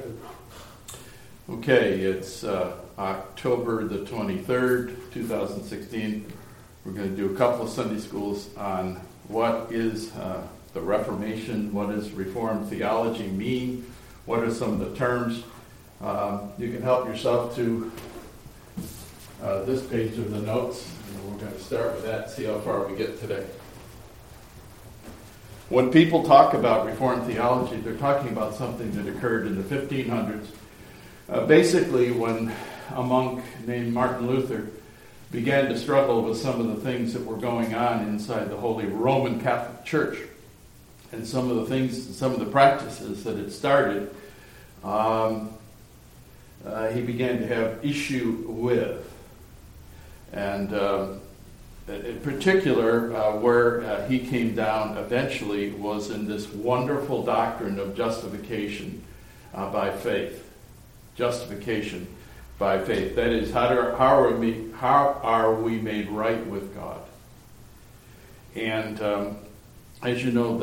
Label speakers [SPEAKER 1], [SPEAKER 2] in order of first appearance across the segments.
[SPEAKER 1] Okay, it's October the 23rd, 2016. We're going to do a couple of Sunday schools on what is the Reformation, what does Reformed theology mean, what are some of the terms. You can help yourself to this page of the notes, and we're going to start with that, see how far we get today. When people talk about Reformed theology, they're talking about something that occurred in the 1500s. Basically, when a monk named Martin Luther began to struggle with some of the things that were going on inside the Holy Roman Catholic Church, and some of the practices that it started, he began to have issue with. And in particular, where he came down eventually was in this wonderful doctrine of justification by faith. Justification by faith. That is, how are we made right with God? And as you know,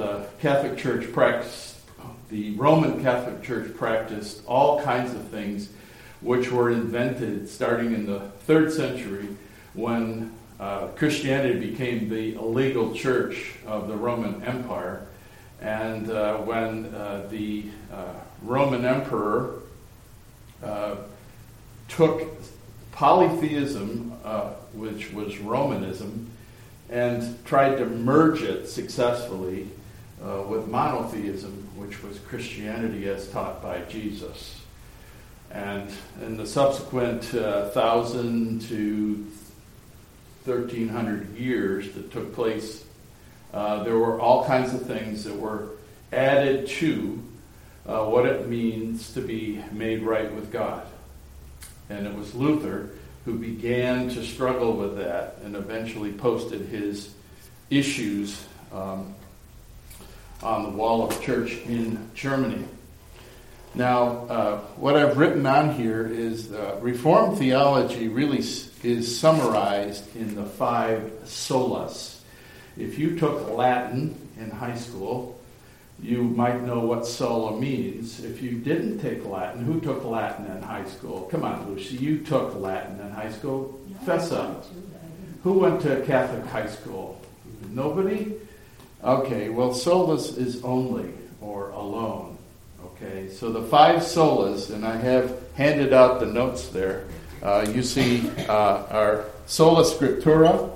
[SPEAKER 1] the Roman Catholic Church practiced all kinds of things which were invented starting in the 3rd century when Christianity became the legal church of the Roman Empire, and when the Roman Emperor took polytheism, which was Romanism, and tried to merge it successfully with monotheism, which was Christianity as taught by Jesus. And in the subsequent 1,000 to 1,300 years that took place, there were all kinds of things that were added to what it means to be made right with God. And it was Luther who began to struggle with that and eventually posted his issues on the wall of a church in Germany. Now, what I've written on here is Reformed theology really is summarized in the 5 solas. If you took Latin in high school, you might know what sola means. If you didn't take Latin, who took Latin in high school? Come on, Lucy, you took Latin in high school. Fess up. Who went to Catholic high school? Nobody? Okay, well, solas is only or alone. Okay, so the 5 solas, and I have handed out the notes there. You see our sola scriptura.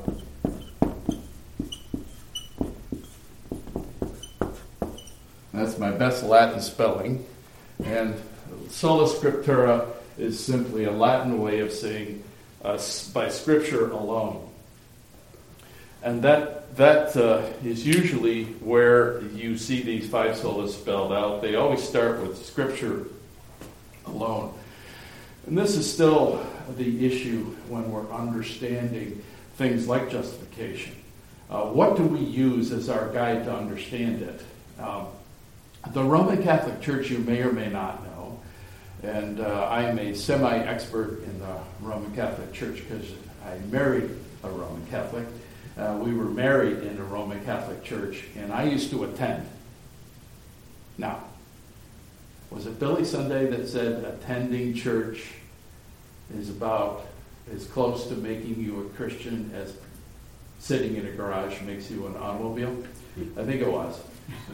[SPEAKER 1] That's my best Latin spelling. And sola scriptura is simply a Latin way of saying by Scripture alone. And that is usually where you see these 5 solas spelled out. They always start with Scripture alone. And this is still the issue when we're understanding things like justification. What do we use as our guide to understand it? The Roman Catholic Church, you may or may not know, and I am a semi-expert in the Roman Catholic Church because I married a Roman Catholic. We were married in a Roman Catholic Church, and I used to attend. Now, was it Billy Sunday that said attending church is about as close to making you a Christian as sitting in a garage makes you an automobile? I think it was.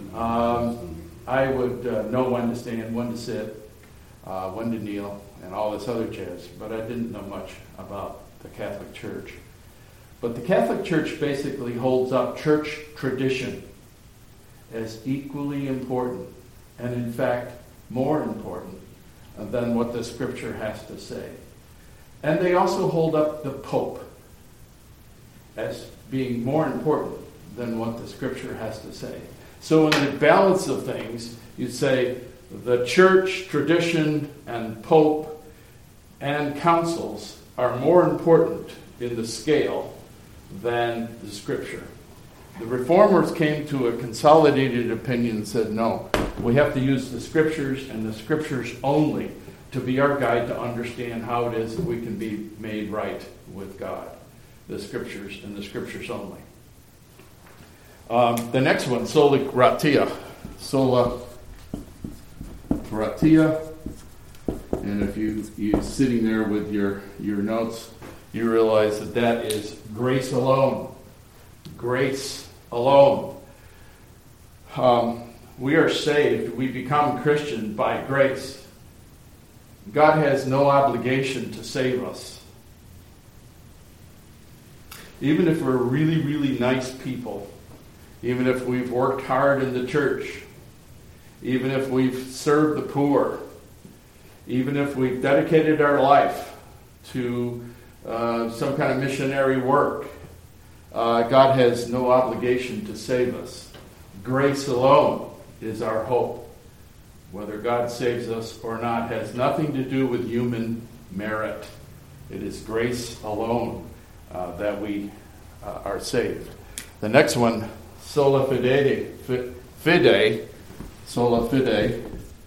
[SPEAKER 1] I would know when to stand, when to sit, when to kneel, and all this other jazz, but I didn't know much about the Catholic Church. But the Catholic Church basically holds up church tradition as equally important, and in fact, more important than what the Scripture has to say. And they also hold up the Pope as being more important than what the Scripture has to say. So in the balance of things, you'd say the church, tradition, and Pope and councils are more important in the scale than the Scripture. The Reformers came to a consolidated opinion and said, no, we have to use the Scriptures and the Scriptures only to be our guide to understand how it is that we can be made right with God. The Scriptures and the Scriptures only. The next one, sola gratia. Sola gratia. And if you sitting there with your notes, you realize that is grace alone. Grace alone. We are saved. We become Christian by grace. God has no obligation to save us. Even if we're really, really nice people, even if we've worked hard in the church, even if we've served the poor, even if we've dedicated our life to some kind of missionary work, God has no obligation to save us. Grace alone is our hope. Whether God saves us or not has nothing to do with human merit. It is grace alone that we are saved. The next one, sola fide, sola fide,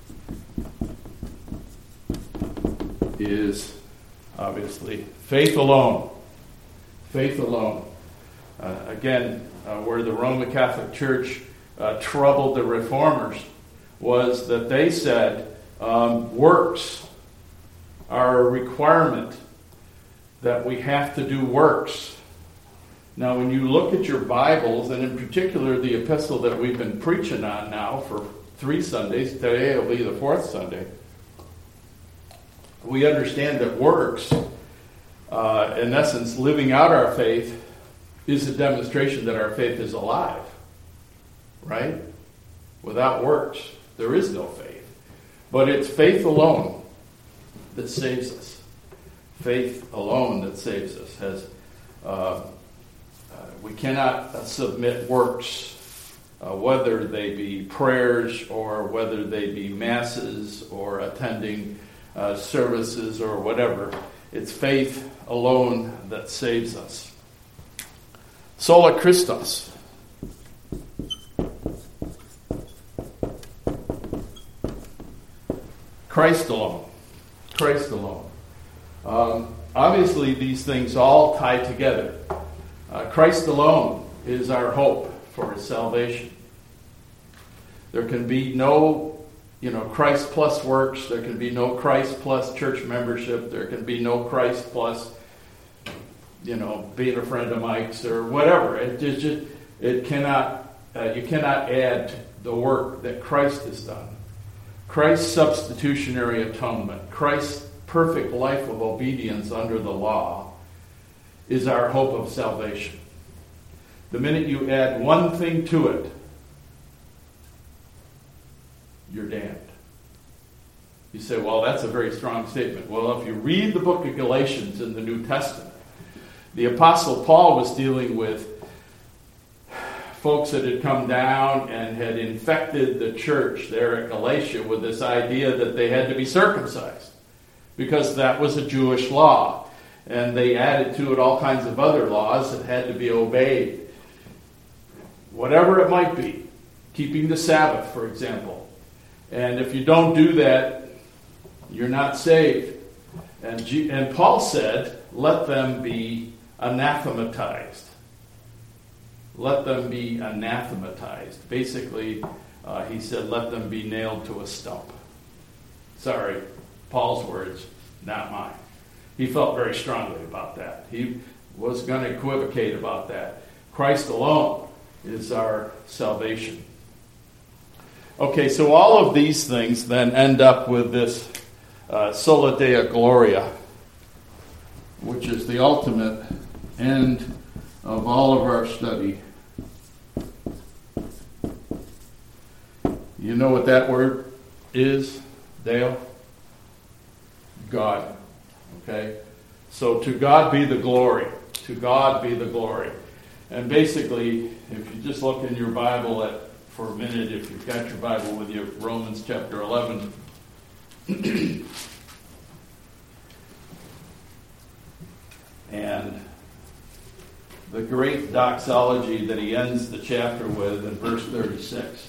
[SPEAKER 1] is obviously faith alone. Faith alone. Again, where the Roman Catholic Church troubled the Reformers was that they said works are a requirement, that we have to do works. Now, when you look at your Bibles, and in particular the epistle that we've been preaching on now for 3 Sundays, today will be the 4th Sunday, we understand that works, in essence, living out our faith, is a demonstration that our faith is alive. Right? Without works, there is no faith. But it's faith alone that saves us. Faith alone that saves us. We cannot submit works, whether they be prayers or whether they be masses or attending services or whatever. It's faith alone that saves us. Sola Christus. Christ alone. Christ alone. Obviously, these things all tie together. Christ alone is our hope for salvation. There can be no, Christ plus works. There can be no Christ plus church membership. There can be no Christ plus, being a friend of Mike's or whatever. You cannot add the work that Christ has done. Christ's substitutionary atonement, Christ's perfect life of obedience under the law, is our hope of salvation. The minute you add one thing to it, you're damned. You say, well, that's a very strong statement. Well, if you read the book of Galatians in the New Testament, the Apostle Paul was dealing with folks that had come down and had infected the church there at Galatia with this idea that they had to be circumcised because that was a Jewish law. And they added to it all kinds of other laws that had to be obeyed. Whatever it might be. Keeping the Sabbath, for example. And if you don't do that, you're not saved. And Paul said, let them be anathematized. Let them be anathematized. Basically, he said, let them be nailed to a stump. Sorry, Paul's words, not mine. He felt very strongly about that. He was going to equivocate about that. Christ alone is our salvation. Okay, so all of these things then end up with this sola Deo Gloria, which is the ultimate end of all of our study. You know what that word is, Dale? God. Okay? So to God be the glory. To God be the glory. And basically, if you just look in your Bible for a minute, if you've got your Bible with you, Romans chapter 11. And the great doxology that he ends the chapter with in verse 36.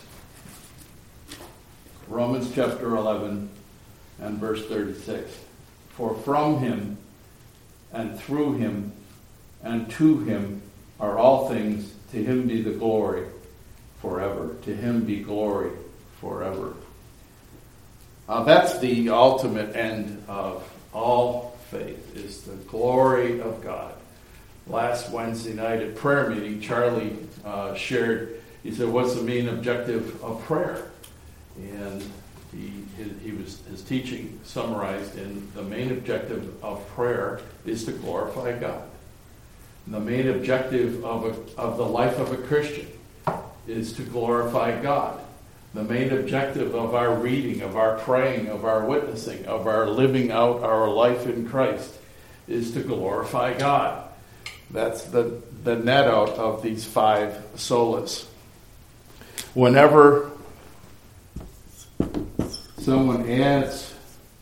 [SPEAKER 1] Romans chapter 11 and verse 36. For from him and through him and to him are all things. To him be the glory forever. To him be glory forever. That's the ultimate end of all faith, is the glory of God. Last Wednesday night at prayer meeting, Charlie shared, he said, what's the main objective of prayer? And his teaching summarized in the main objective of prayer is to glorify God. And the main objective of the life of a Christian is to glorify God. The main objective of our reading, of our praying, of our witnessing, of our living out our life in Christ is to glorify God. That's the net out of these 5 solas. Whenever someone adds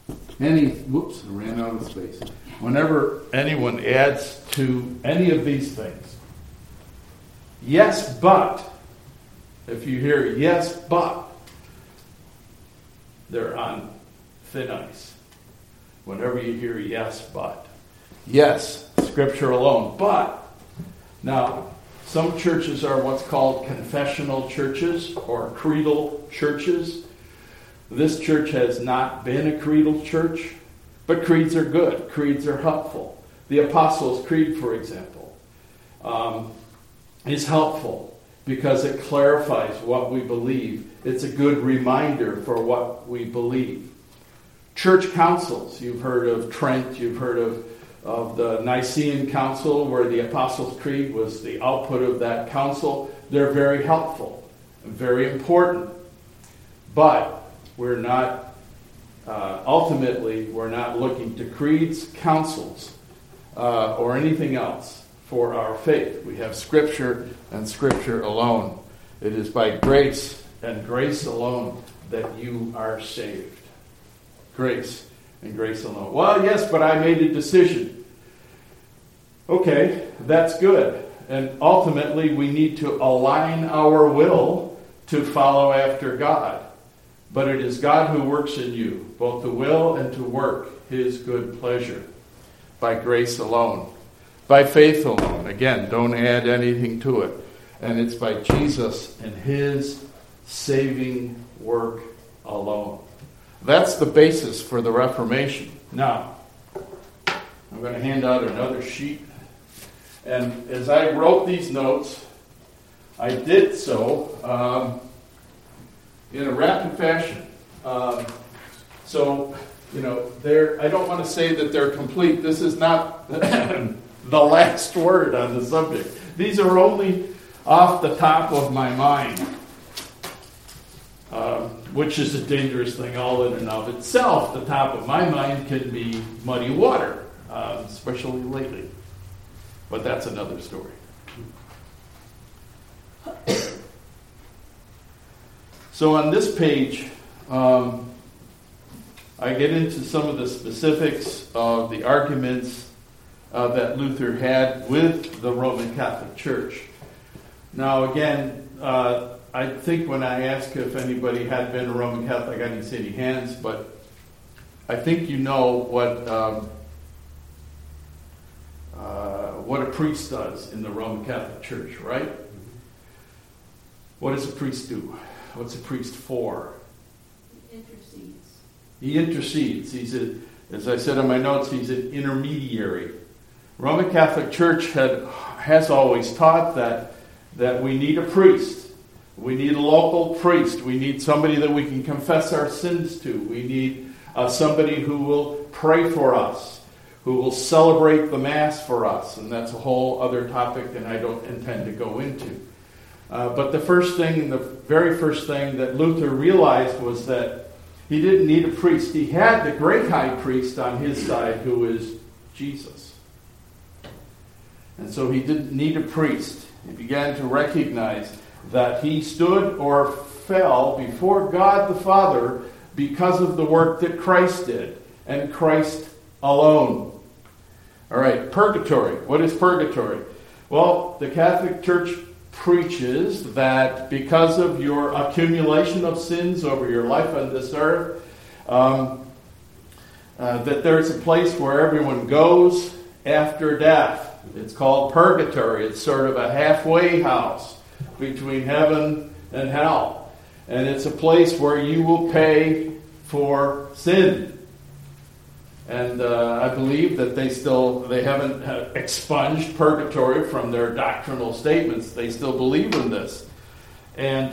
[SPEAKER 1] Whenever anyone adds to any of these things, yes, but, if you hear yes, but, they're on thin ice. Whenever you hear yes, but. Yes, Scripture alone, but. Now, some churches are what's called confessional churches or creedal churches. This church has not been a creedal church, but creeds are good. Creeds are helpful. The Apostles' Creed, for example, is helpful because it clarifies what we believe. It's a good reminder for what we believe. Church councils, you've heard of Trent, you've heard of the Nicene Council, where the Apostles' Creed was the output of that council. They're very helpful and very important. But we're not, ultimately, we're not looking to creeds, councils, or anything else for our faith. We have Scripture and Scripture alone. It is by grace and grace alone that you are saved. Grace and grace alone. Well, yes, but I made a decision. Okay, that's good. And ultimately, we need to align our will to follow after God. But it is God who works in you, both to will and to work His good pleasure, by grace alone, by faith alone. Again, don't add anything to it. And it's by Jesus and His saving work alone. That's the basis for the Reformation. Now, I'm going to hand out another sheet. And as I wrote these notes, I did so in a rapid fashion. So, I don't want to say that they're complete. This is not the last word on the subject. These are only off the top of my mind, which is a dangerous thing all in and of itself. The top of my mind can be muddy water, especially lately. But that's another story. So on this page, I get into some of the specifics of the arguments that Luther had with the Roman Catholic Church. Now again, I think when I asked if anybody had been a Roman Catholic, I didn't see any hands, but I think you know what a priest does in the Roman Catholic Church, right? What does a priest do? What's a priest for? He intercedes. As I said in my notes, he's an intermediary. Roman Catholic Church has always taught that we need a priest. We need a local priest. We need somebody that we can confess our sins to. We need somebody who will pray for us, who will celebrate the Mass for us. And that's a whole other topic, and I don't intend to go into. But the very first thing that Luther realized was that he didn't need a priest. He had the great high priest on his side, who is Jesus. And so he didn't need a priest. He began to recognize that he stood or fell before God the Father because of the work that Christ did, and Christ alone. All right, purgatory. What is purgatory? Well, the Catholic Church preaches that because of your accumulation of sins over your life on this earth, that there's a place where everyone goes after death. It's called purgatory. It's sort of a halfway house between heaven and hell. And it's a place where you will pay for sin. And I believe that they haven't expunged purgatory from their doctrinal statements. They still believe in this. And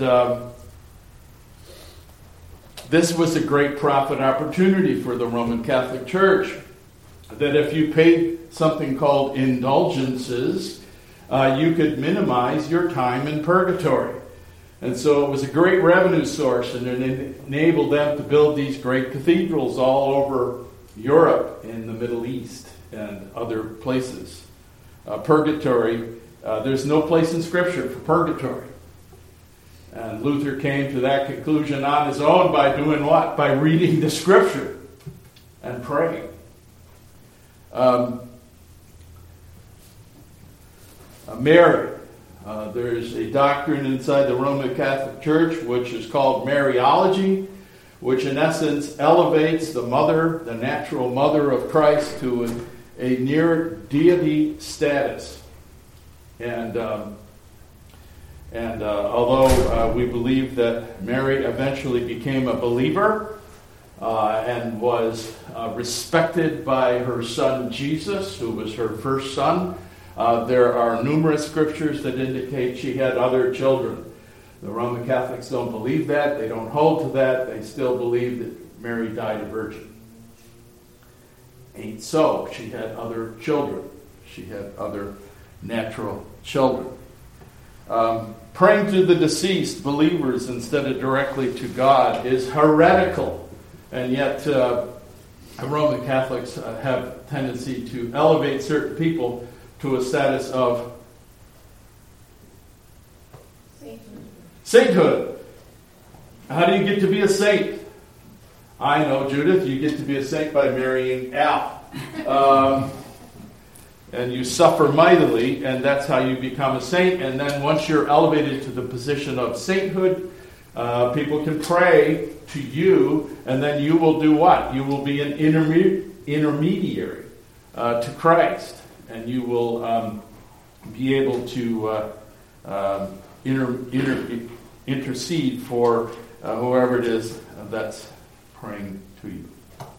[SPEAKER 1] this was a great profit opportunity for the Roman Catholic Church. That if you paid something called indulgences, you could minimize your time in purgatory. And so it was a great revenue source, and it enabled them to build these great cathedrals all over Europe and the Middle East and other places. Purgatory, there's no place in Scripture for purgatory. And Luther came to that conclusion on his own by doing what? By reading the Scripture and praying. Mary. There's a doctrine inside the Roman Catholic Church which is called Mariology, which in essence elevates the mother, the natural mother of Christ, to a near deity status. And although we believe that Mary eventually became a believer and was respected by her son Jesus, who was her first son, there are numerous scriptures that indicate she had other children. The Roman Catholics don't believe that. They don't hold to that. They still believe that Mary died a virgin. Ain't so. She had other children. She had other natural children. Praying to the deceased believers instead of directly to God is heretical. And yet Roman Catholics have a tendency to elevate certain people to a status of sainthood. How do you get to be a saint? I know, Judith, you get to be a saint by marrying Al. And you suffer mightily, and that's how you become a saint. And then once you're elevated to the position of sainthood, people can pray to you, and then you will do what? You will be an intermediary to Christ. And you will be able to intercede for whoever it is that's praying to you.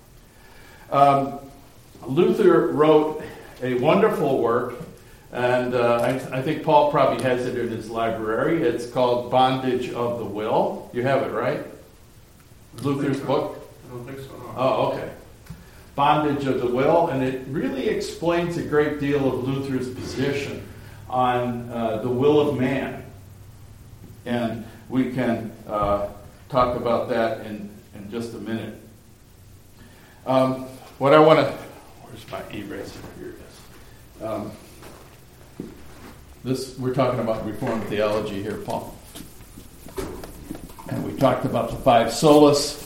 [SPEAKER 1] Luther wrote a wonderful work, and I think Paul probably has it in his library. It's called Bondage of the Will. You have it, right? Luther's book?
[SPEAKER 2] I don't think so. No.
[SPEAKER 1] Oh, okay. Bondage of the Will, and it really explains a great deal of Luther's position on the will of man. And we can talk about that in just a minute. What I want to... Where's my eraser? Here it is. We're talking about Reformed theology here, Paul. And we talked about the five solas.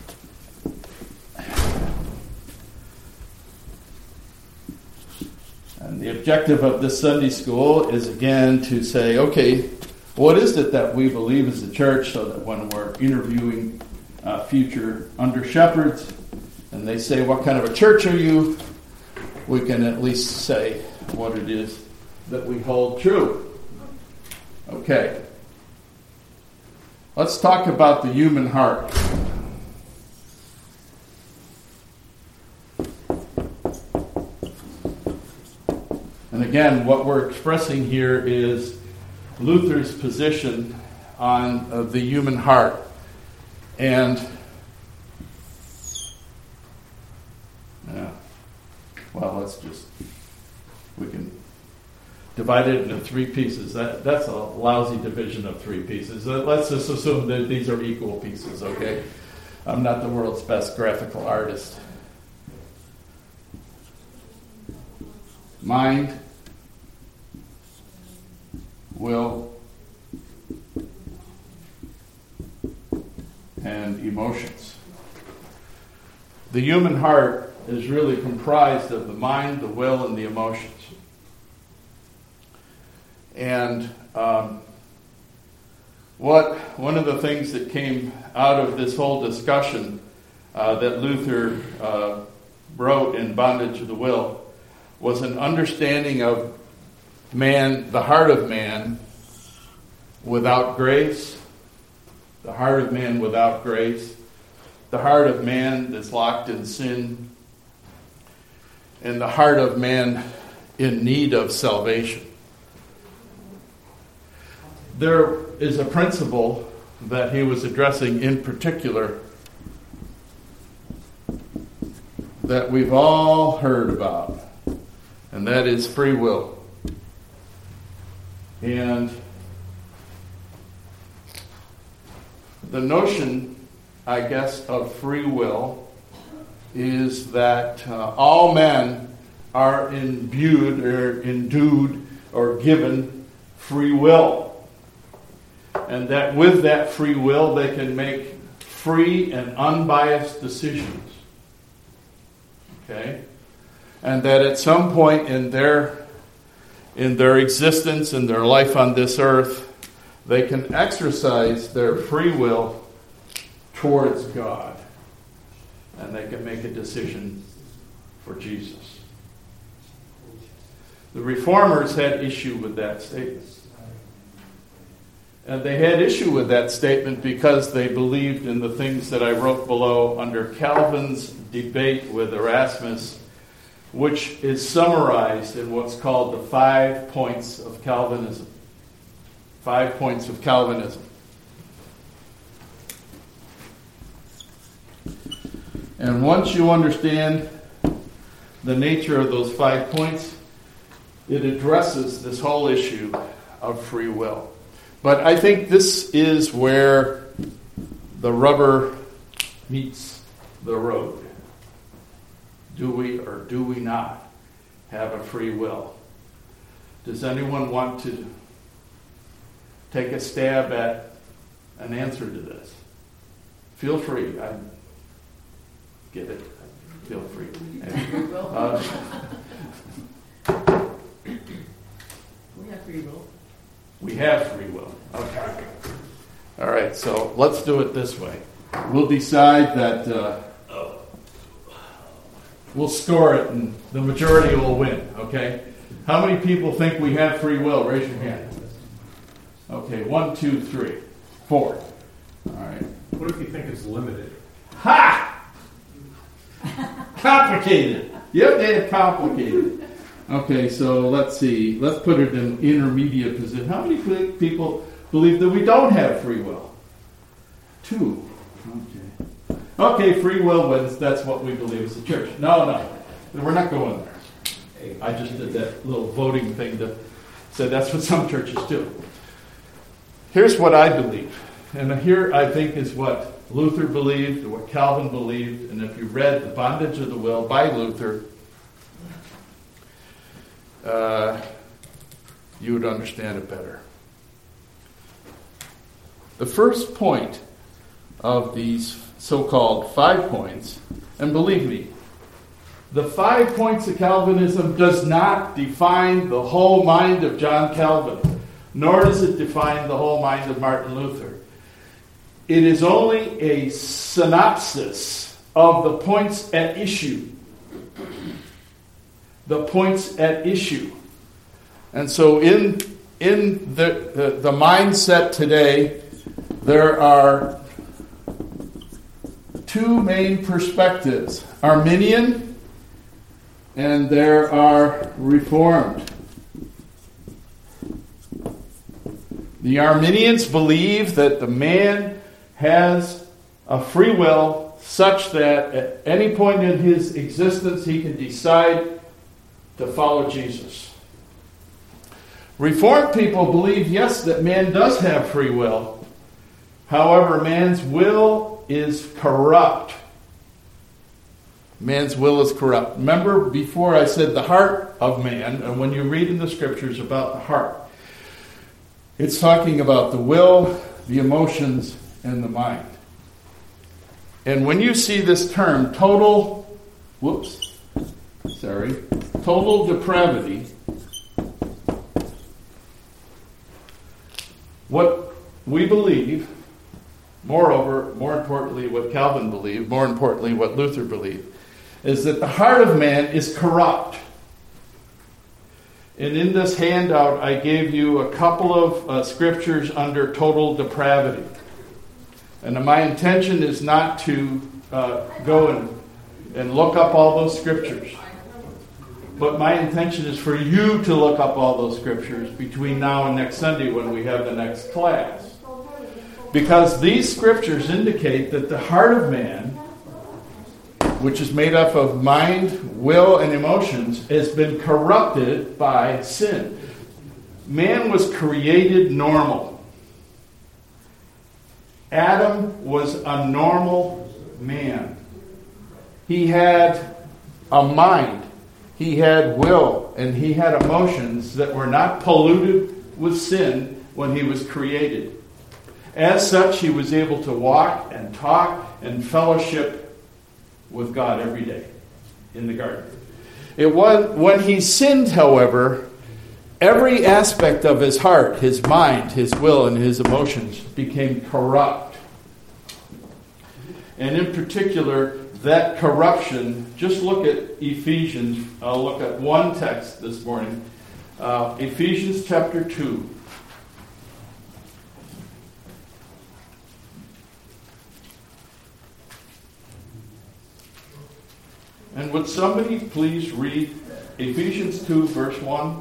[SPEAKER 1] And the objective of this Sunday school is, again, to say, okay, what is it that we believe as a church, so that when we're interviewing future under-shepherds, and they say, what kind of a church are you? We can at least say what it is that we hold true. Okay. Let's talk about the human heart. And again, what we're expressing here is Luther's position on the human heart. And we can divide it into three pieces. That's a lousy division of three pieces. Let's just assume that these are equal pieces, okay? I'm not the world's best graphical artist. Mind, will, and emotions. The human heart is really comprised of the mind, the will, and the emotions. And one of the things that came out of this whole discussion that Luther wrote in Bondage of the Will was an understanding of man, the heart of man without grace, the heart of man without grace, the the heart of man is locked in sin, and the heart of man in need of salvation. There is a principle that he was addressing in particular that we've all heard about, and that is free will. And the notion, I guess, of free will is that all men are imbued or endued or given free will. And that with that free will, they can make free and unbiased decisions. Okay? And that at some point in their existence, in their life on this earth, they can exercise their free will towards God. And they can make a decision for Jesus. The Reformers had issue with that statement. And they had issue with that statement because they believed in the things that I wrote below under Calvin's debate with Erasmus, which is summarized in what's called the 5 points of Calvinism. 5 points of Calvinism. And once you understand the nature of those 5 points, it addresses this whole issue of free will. But I think this is where the rubber meets the road. Do we or do we not have a free will? Does anyone want to take a stab at an answer to this? Feel free. I get it. Feel free.
[SPEAKER 2] We have free will.
[SPEAKER 1] We have free will. Okay. All right, so let's do it this way. We'll decide that we'll score it and the majority will win, okay? How many people think we have free will? Raise your hand. Okay, 1, 2, 3, 4. All right.
[SPEAKER 3] What if you think it's limited?
[SPEAKER 1] Ha! Complicated. Yep, it's complicated. Okay, so let's see. Let's put it in intermediate position. How many people believe that we don't have free will? 2. Okay. Okay, free will wins. That's what we believe as a church. No. We're not going there. I just did that little voting thing to say that's what some churches do. Here's what I believe. And here I think is what Luther believed, or what Calvin believed. And if you read The Bondage of the Will by Luther, you would understand it better. The first point of these so-called 5 points, and believe me, the 5 points of Calvinism does not define the whole mind of John Calvin, nor does it define the whole mind of Martin Luther. It is only a synopsis of the points at issue. The points at issue. And so in the mindset today, there are 2 main perspectives. Arminian, and there are Reformed. The Arminians believe that the man has a free will such that at any point in his existence he can decide to follow Jesus. Reformed people believe, yes, that man does have free will. However, man's will is corrupt. Man's will is corrupt. Remember before I said the heart of man, and when you read in the scriptures about the heart, it's talking about the will, the emotions, and the mind. And when you see this term, total depravity, what we believe, moreover, more importantly, what Calvin believed, more importantly, what Luther believed, is that the heart of man is corrupt. And in this handout, I gave you a couple of scriptures under total depravity. And my intention is not to go and look up all those scriptures. But my intention is for you to look up all those scriptures between now and next Sunday when we have the next class. Because these scriptures indicate that the heart of man, which is made up of mind, will, and emotions, has been corrupted by sin. Man was created normal. Adam was a normal man. He had a mind, he had will, and he had emotions that were not polluted with sin when he was created. As such, he was able to walk and talk and fellowship with God every day in the garden. It was when he sinned, however, every aspect of his heart, his mind, his will, and his emotions became corrupt. And in particular, that corruption, just look at Ephesians. I'll look at one text this morning. Ephesians chapter 2. And would somebody please read Ephesians 2, verse 1?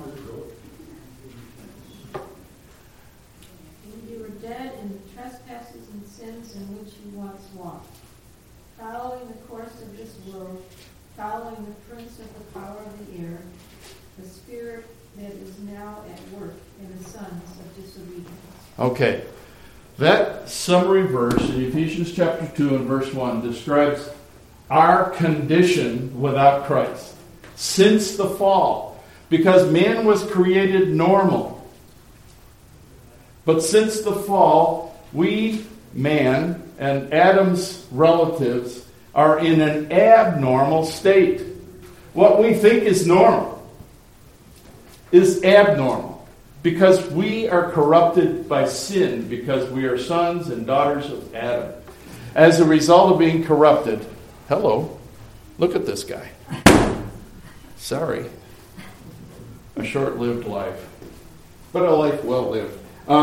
[SPEAKER 4] You were dead in the trespasses and sins in which you once walked, following the course of this world, following the prince of the power of the air, the spirit that is now at work in the sons of disobedience. Okay.
[SPEAKER 1] That summary verse in Ephesians chapter 2 and verse 1 describes our condition without Christ since the fall, because man was created normal. But since the fall, we, man, and Adam's relatives are in an abnormal state. What we think is normal is abnormal, because we are corrupted by sin, because we are sons and daughters of Adam. As a result of being corrupted, hello, look at this guy. Sorry. A short-lived life. But a life well lived.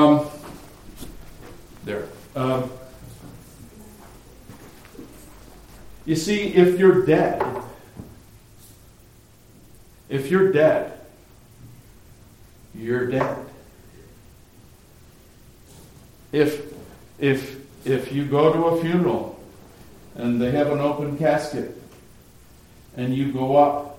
[SPEAKER 1] There. You see, if you're dead, you're dead. If you go to a funeral and they have an open casket, and you go up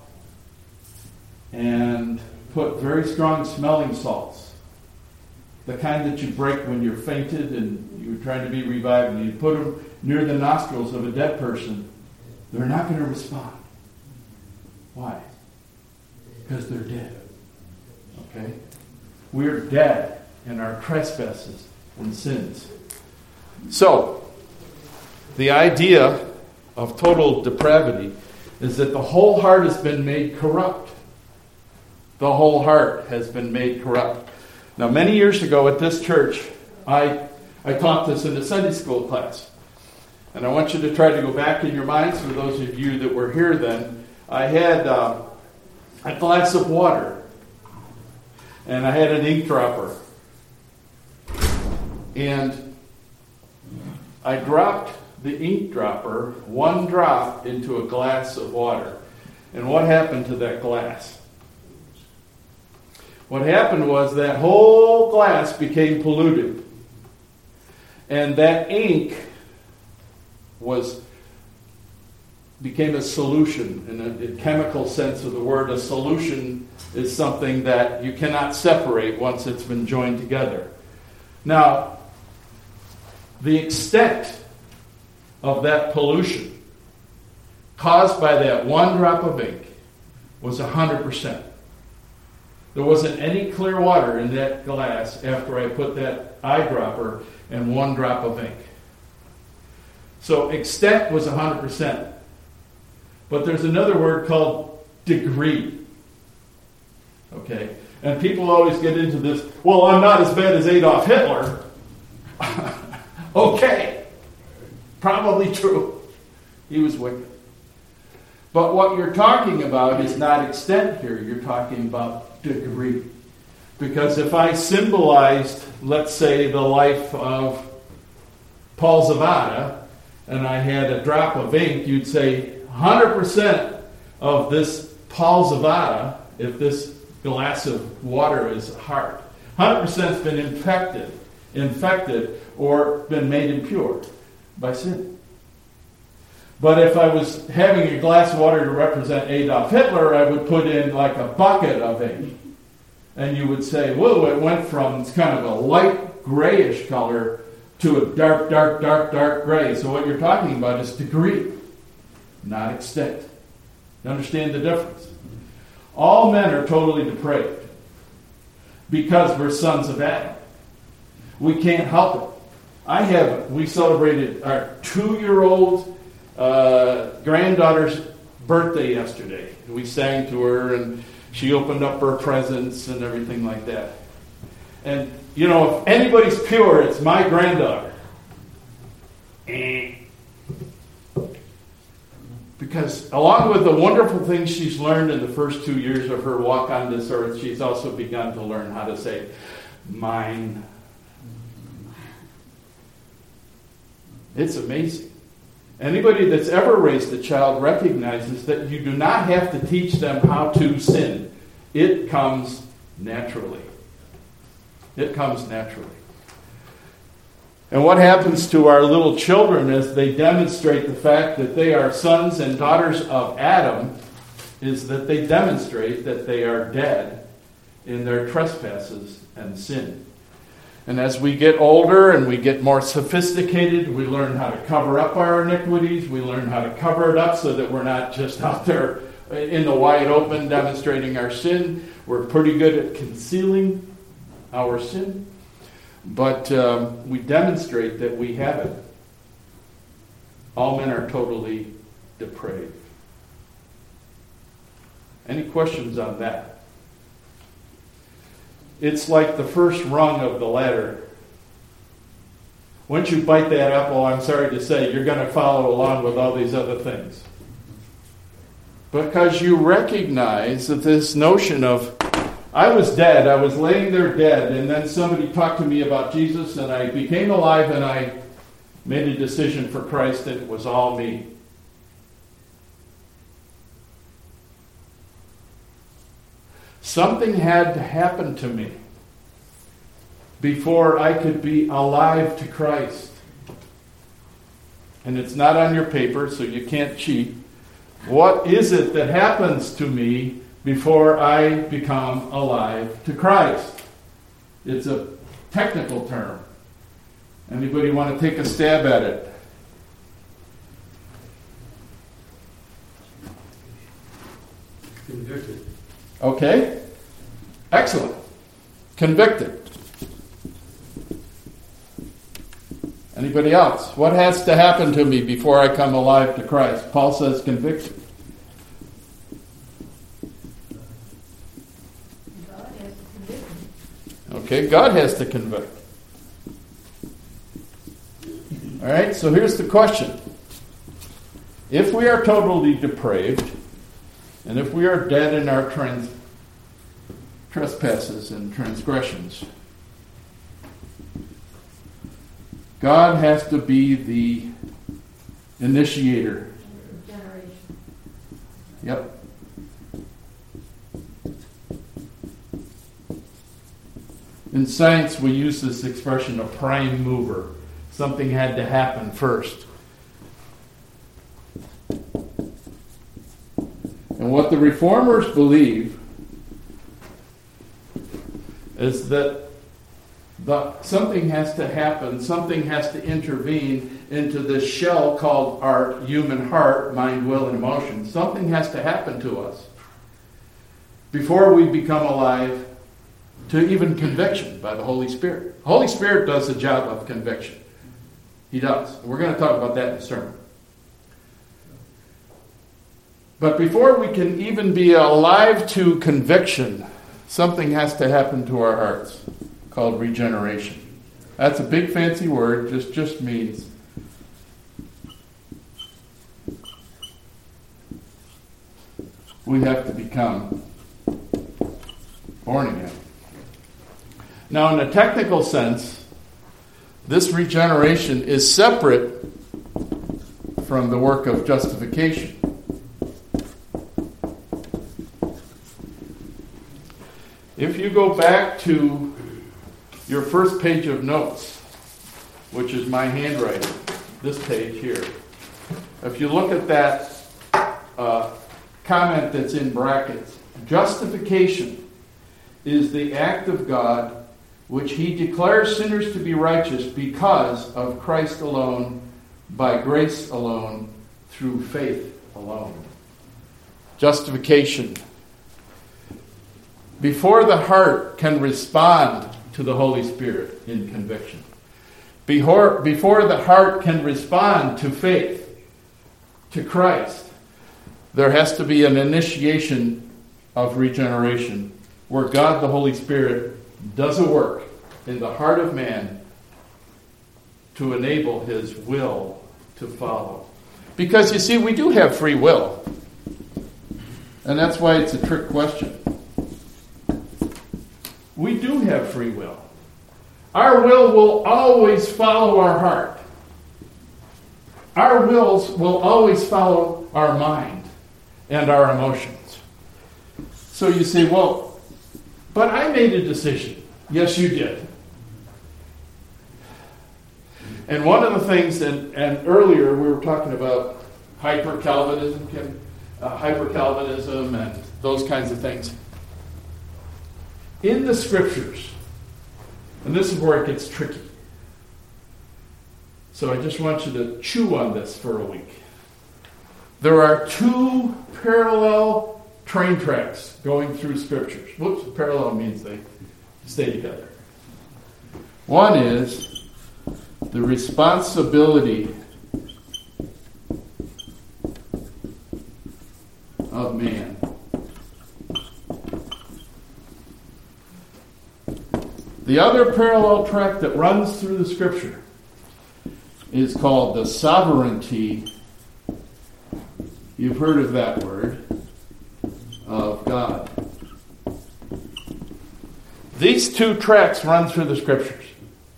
[SPEAKER 1] and put very strong smelling salts, the kind that you break when you're fainted and you're trying to be revived, and you put them near the nostrils of a dead person, they're not going to respond. Why? Because they're dead. Okay? We're dead in our trespasses and sins. So, the idea of total depravity is that the whole heart has been made corrupt. The whole heart has been made corrupt. Now, many years ago at this church, I taught this in a Sunday school class. And I want you to try to go back in your minds, for those of you that were here then. I had a glass of water, and I had an ink dropper. And I dropped the ink dropper, one drop, into a glass of water. And what happened to that glass? What happened was that whole glass became polluted. And that ink became a solution. In a chemical sense of the word, a solution is something that you cannot separate once it's been joined together. Now, the extent of that pollution caused by that one drop of ink was 100%. There wasn't any clear water in that glass after I put that eyedropper and one drop of ink. So extent was 100%. But there's another word called degree. Okay? And people always get into this, well, I'm not as bad as Adolf Hitler. Okay. Probably true. He was wicked. But what you're talking about is not extent here. You're talking about degree. Because if I symbolized, let's say, the life of Paul Zavada, and I had a drop of ink, you'd say 100% of this Paul Zavada, if this glass of water is hard, 100% has been infected, or been made impure by sin. But if I was having a glass of water to represent Adolf Hitler, I would put in like a bucket of ink. And you would say, whoa, it went from it's kind of a light grayish color to a dark gray. So what you're talking about is degree, not extent. You understand the difference? All men are totally depraved because we're sons of Adam. We can't help it. We celebrated our 2-year-old granddaughter's birthday yesterday. We sang to her, and she opened up her presents and everything like that. And, you know, if anybody's pure, it's my granddaughter. Because along with the wonderful things she's learned in the first 2 years of her walk on this earth, she's also begun to learn how to say, mine. It's amazing. Anybody that's ever raised a child recognizes that you do not have to teach them how to sin. It comes naturally. It comes naturally. And what happens to our little children as they demonstrate the fact that they are sons and daughters of Adam is that they demonstrate that they are dead in their trespasses and sin. And as we get older and we get more sophisticated, we learn how to cover up our iniquities. We learn how to cover it up so that we're not just out there in the wide open demonstrating our sin. We're pretty good at concealing our sin. But we demonstrate that we have it. All men are totally depraved. Any questions on that? It's like the first rung of the ladder. Once you bite that apple, I'm sorry to say, you're going to follow along with all these other things. Because you recognize that this notion of, I was dead, I was laying there dead, and then somebody talked to me about Jesus, and I became alive, and I made a decision for Christ, and it was all me. Something had to happen to me before I could be alive to Christ. And it's not on your paper, so you can't cheat. What is it that happens to me before I become alive to Christ? It's a technical term. Anybody want to take a stab at it?
[SPEAKER 3] Convicted.
[SPEAKER 1] Okay. Excellent. Convicted. Anybody else? What has to happen to me before I come alive to Christ? Paul says convicted.
[SPEAKER 4] God has to convict.
[SPEAKER 1] Okay, God has to convict. All right, so here's the question. If we are totally depraved, and if we are dead in our trespasses and transgressions, God has to be the initiator.
[SPEAKER 4] Generation.
[SPEAKER 1] Yep. In science, we use this expression, a prime mover. Something had to happen first. And what the Reformers believe is that something has to happen, something has to intervene into this shell called our human heart, mind, will, and emotion. Something has to happen to us before we become alive to even conviction by the Holy Spirit. The Holy Spirit does the job of conviction. He does. We're going to talk about that in the sermon. But before we can even be alive to conviction, something has to happen to our hearts, called regeneration. That's a big fancy word, just means we have to become born again. Now, in a technical sense, this regeneration is separate from the work of justification. If you go back to your first page of notes, which is my handwriting, this page here, if you look at that comment that's in brackets, justification is the act of God which he declares sinners to be righteous because of Christ alone, by grace alone, through faith alone. Justification. Before the heart can respond to the Holy Spirit in conviction, before the heart can respond to faith, to Christ, there has to be an initiation of regeneration where God, the Holy Spirit, does a work in the heart of man to enable his will to follow. Because, you see, we do have free will. And that's why it's a trick question. We do have free will. Our will always follow our heart. Our wills will always follow our mind and our emotions. So you say, well, but I made a decision. Yes, you did. And one of the things, and earlier we were talking about hyper-Calvinism and those kinds of things. In the Scriptures, and this is where it gets tricky. So I just want you to chew on this for a week. There are two parallel train tracks going through Scriptures. Whoops, parallel means they stay together. One is the responsibility of man. The other parallel track that runs through the Scripture is called the sovereignty, you've heard of that word, of God. These two tracks run through the Scriptures.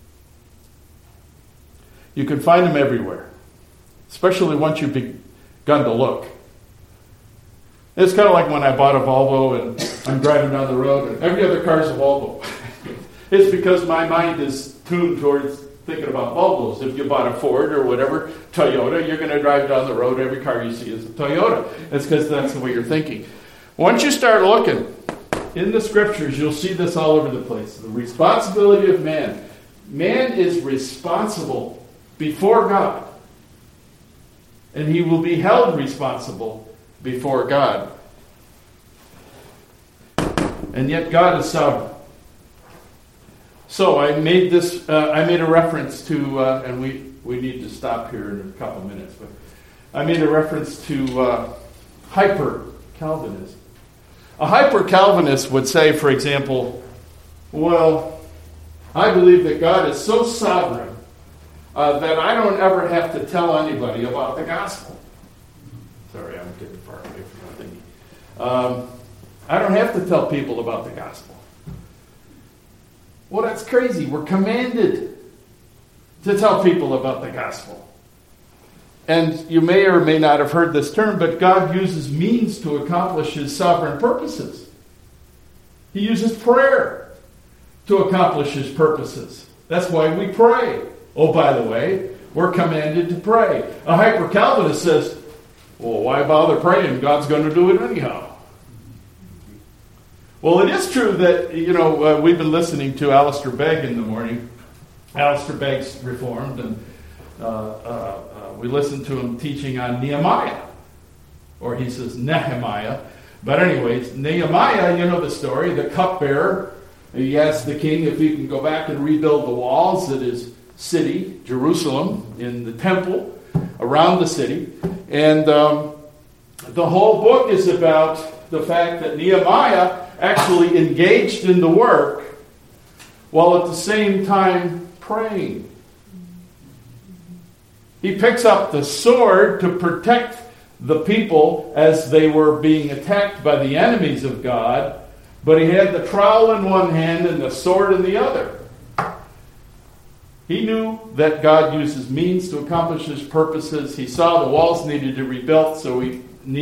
[SPEAKER 1] You can find them everywhere, especially once you've begun to look. It's kind of like when I bought a Volvo and I'm driving down the road and every other car is a Volvo. It's because my mind is tuned towards thinking about Volvos. If you bought a Ford or whatever, Toyota, you're going to drive down the road, every car you see is a Toyota. It's because that's the way you're thinking. Once you start looking in the Scriptures, you'll see this all over the place. The responsibility of man. Man is responsible before God. And he will be held responsible before God. And yet God is sovereign. So I made a reference to, and we need to stop here in a couple minutes, but I made a reference to hyper-Calvinism. A hyper-Calvinist would say, for example, well, I believe that God is so sovereign that I don't ever have to tell anybody about the gospel. Sorry, I'm getting far away from my thingy. I don't have to tell people about the gospel. Well, that's crazy. We're commanded to tell people about the gospel. And you may or may not have heard this term, but God uses means to accomplish his sovereign purposes. He uses prayer to accomplish his purposes. That's why we pray. Oh, by the way, we're commanded to pray. A hyper-Calvinist says, well, why bother praying? God's going to do it anyhow. Well, it is true that, we've been listening to Alistair Begg in the morning. Alistair Begg's Reformed, and we listened to him teaching on Nehemiah. Or he says Nehemiah. But anyways, Nehemiah, you know the story, the cupbearer. He asked the king if he can go back and rebuild the walls of his city, Jerusalem, in the temple, around the city. And the whole book is about the fact that Nehemiah actually engaged in the work while at the same time praying. He picks up the sword to protect the people as they were being attacked by the enemies of God, but he had the trowel in one hand and the sword in the other. He knew that God uses means to accomplish his purposes. He saw the walls needed to be rebuilt, so he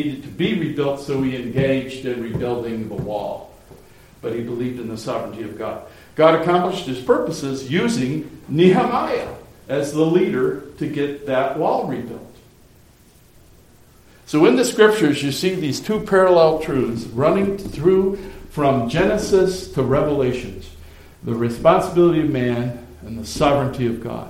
[SPEAKER 1] engaged in rebuilding the wall. But he believed in the sovereignty of God. God accomplished his purposes using Nehemiah as the leader to get that wall rebuilt. So in the scriptures, you see these two parallel truths running through from Genesis to Revelations. The responsibility of man and the sovereignty of God.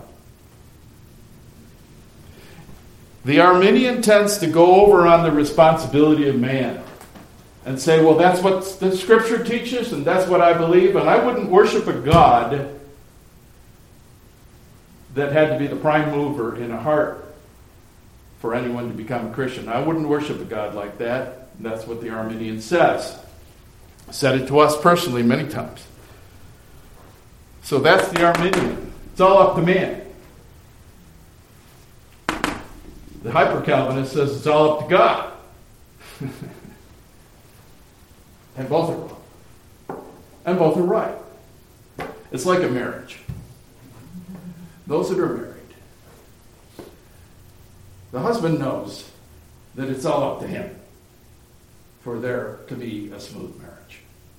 [SPEAKER 1] The Arminian tends to go over on the responsibility of man and say, well, that's what the scripture teaches and that's what I believe, and I wouldn't worship a God that had to be the prime mover in a heart for anyone to become a Christian. I wouldn't worship a God like that. That's what the Arminian says. Said it to us personally many times. So that's the Arminian. It's all up to man. The Hyper-Calvinist says it's all up to God. And both are wrong. And both are right. It's like a marriage. Those that are married, the husband knows that it's all up to him for there to be a smooth marriage.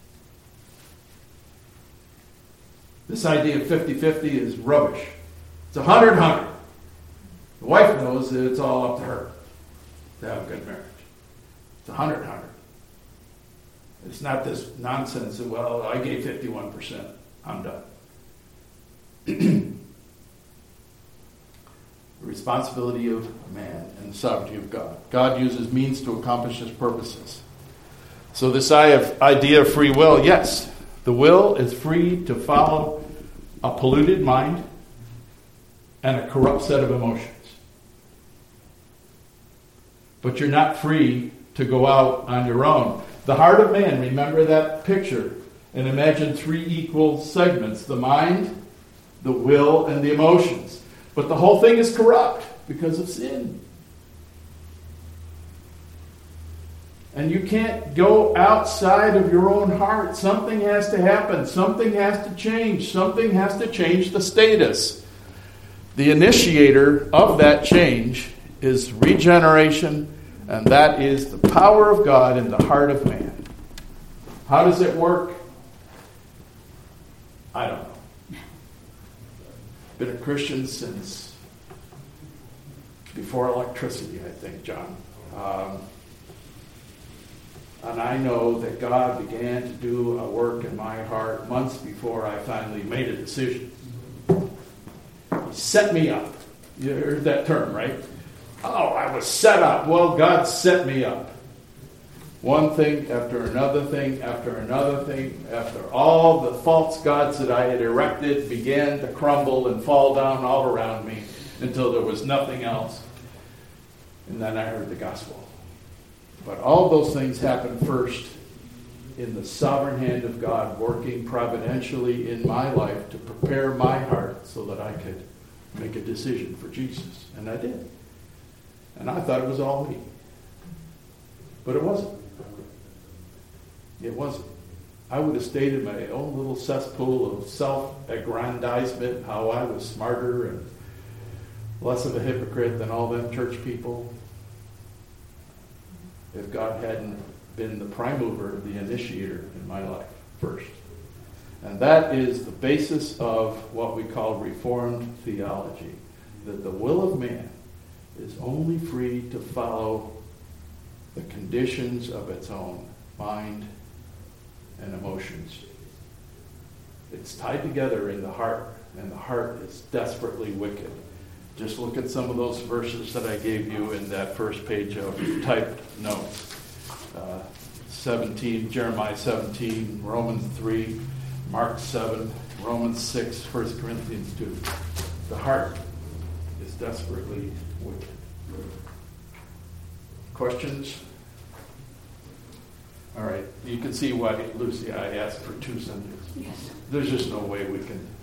[SPEAKER 1] This idea of 50-50 is rubbish. It's 100-100. The wife knows that it's all up to her to have a good marriage. It's 100-100. It's not this nonsense of, well, I gave 51%. I'm done. The responsibility of man and the sovereignty of God. God uses means to accomplish his purposes. So this idea of free will, yes, the will is free to follow a polluted mind and a corrupt set of emotions. But you're not free to go out on your own. The heart of man, remember that picture, and imagine three equal segments: the mind, the will, and the emotions. But the whole thing is corrupt because of sin. And you can't go outside of your own heart. Something has to happen. Something has to change. Something has to change the status. The initiator of that change is regeneration, and that is the power of God in the heart of man. How does it work? I don't know. Been a Christian since before electricity, I think, John. And I know that God began to do a work in my heart months before I finally made a decision. He set me up. You heard that term, right? Oh, I was set up. Well, God set me up. One thing after another thing after another thing, after all the false gods that I had erected began to crumble and fall down all around me until there was nothing else. And then I heard the gospel. But all those things happened first in the sovereign hand of God, working providentially in my life to prepare my heart so that I could make a decision for Jesus. And I did. And I thought it was all me. But it wasn't. It wasn't. I would have stayed in my own little cesspool of self-aggrandizement, how I was smarter and less of a hypocrite than all them church people, if God hadn't been the prime mover, the initiator in my life first. And that is the basis of what we call Reformed theology, that the will of man is only free to follow the conditions of its own mind and emotions. It's tied together in the heart, and the heart is desperately wicked. Just look at some of those verses that I gave you in that first page of typed notes. 17, Jeremiah 17, Romans 3, Mark 7, Romans 6, 1 Corinthians 2. The heart is desperately wicked. Questions? All right. You can see why, Lucy, I asked for 2 Sundays.
[SPEAKER 2] Yes.
[SPEAKER 1] There's just no way we can